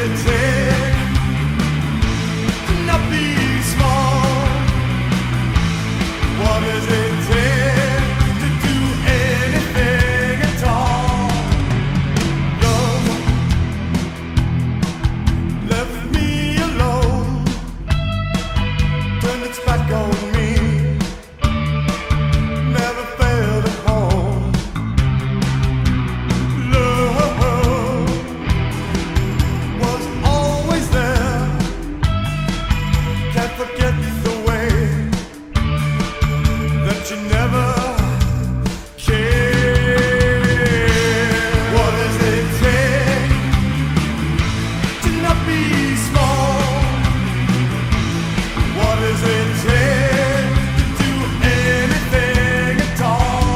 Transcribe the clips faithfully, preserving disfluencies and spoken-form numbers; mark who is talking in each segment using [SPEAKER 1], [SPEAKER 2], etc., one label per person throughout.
[SPEAKER 1] it take to not be small? What does it take to do anything at all? Love left me alone, turned its back on me, never felt at home. Love was always there, can't forget the way that you never cared. What does it take to not be small? What does it take to do anything at all?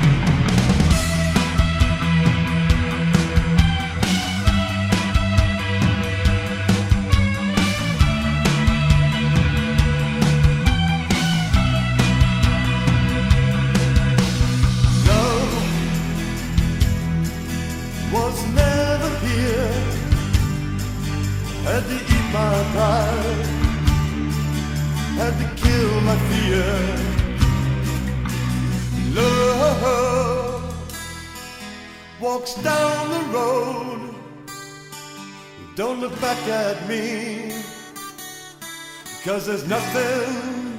[SPEAKER 1] Love was never here, had to eat my pride, had to kill my fear. Love walks down the road, don't look back at me, 'cause there's nothing